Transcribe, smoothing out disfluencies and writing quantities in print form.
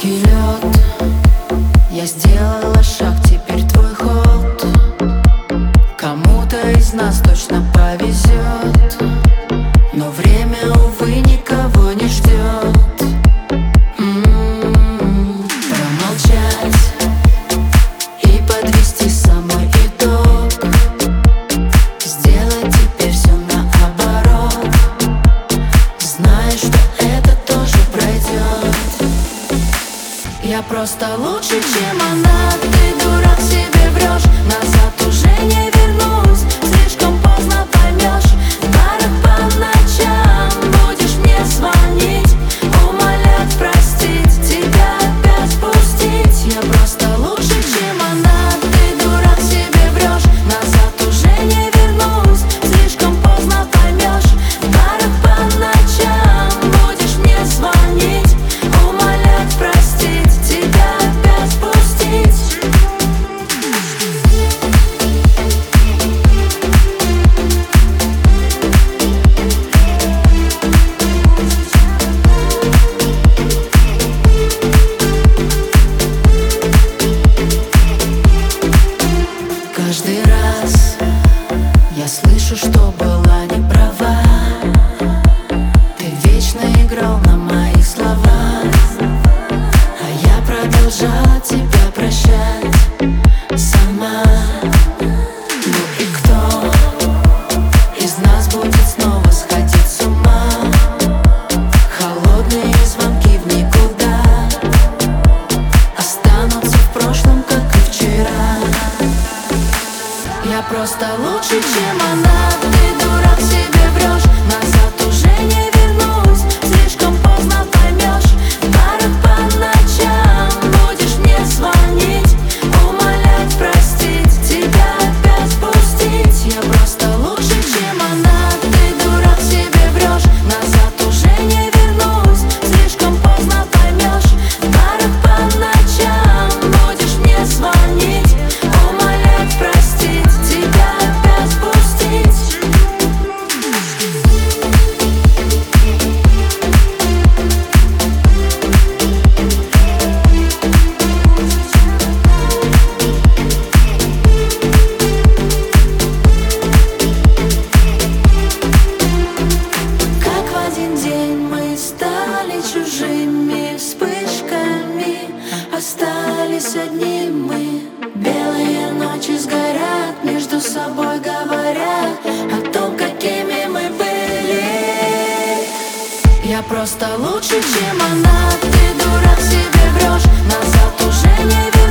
тонкий лед. Я сделала шаг, теперь твой ход. Кому-то из нас точно повезет, но время, увы, никого не ждет. Промолчать и подвести самый итог, сделать теперь все наоборот, зная, что это тоже пройдет. Я просто лучше, чем она. Ты дурак, себе врешь. Назад уже не вернусь. Слишком поздно поймешь. В барах по ночам будешь мне звонить, умолять простить, тебя опять пустить. Я просто лучше, чем она. Ты дурак, себе врешь. Назад уже не вернусь. Слишком поздно поймешь. В барах по ночам будешь мне звонить, умолять простить, тебя опять пустить. Каждый раз я слышу, что была не права. Ты вечно играл на моих словах, а я продолжала тебя прощать сама. Ну и кто из нас будет снова сходить с ума? Холодные звонки в никуда останутся в прошлом, как и вчера. Я просто лучше, чем она. Ты дурак, себе врешь. Назад уже не вернусь. Слишком поздно поймешь. В барах по ночам будешь мне звонить, умолять простить, тебя опять пустить. Я просто лучше, чем она. Ты дурак, себе врешь. Назад уже не вернусь. Слишком поздно поймешь. В барах по ночам будешь мне звонить, умолять простить, тебя опять пустить. Как в один день мы стали чужими вспышками, остались одни мы. Белые ночи сгорят, между собой говоря о том, какими мы были. Я просто лучше, чем она. Ты дурак, себе врешь. Назад уже не вернусь.